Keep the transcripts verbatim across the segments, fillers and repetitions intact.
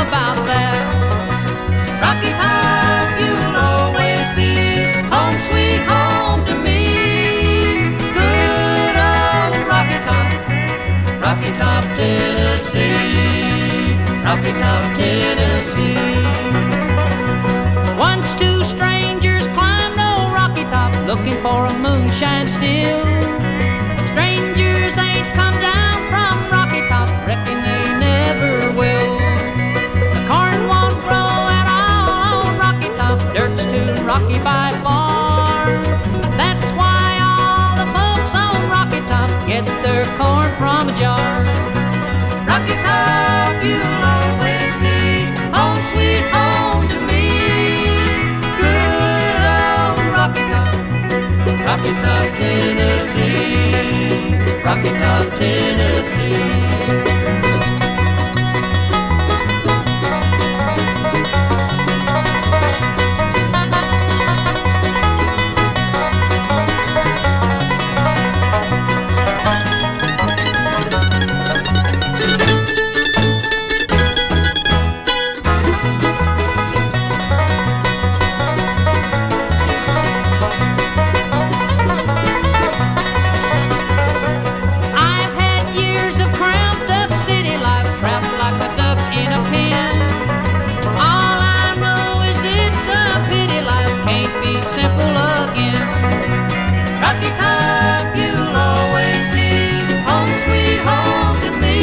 about that. Rocky Top, you'll always be home sweet home to me. Good old Rocky Top, Rocky Top, Tennessee, Rocky Top, Tennessee. Once two strangers climbed old Rocky Top, looking for a moonshine still. Strangers ain't come down from Rocky Top, reckon they never will. The corn won't grow at all on Rocky Top, dirt's too rocky by far. That's why all the folks on Rocky Top get their corn from a jar. Rocky Top, you'll always be home sweet home to me. Good old Rocky Top, Rocky Top, Tennessee, Rocky Top, Tennessee. Rocky Top, you'll always be home sweet home to me.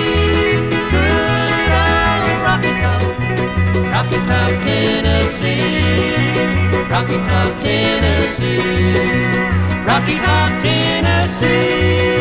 Good old Rocky Top, Rocky Top, Tennessee, Rocky Top, Tennessee, Rocky Top, Tennessee.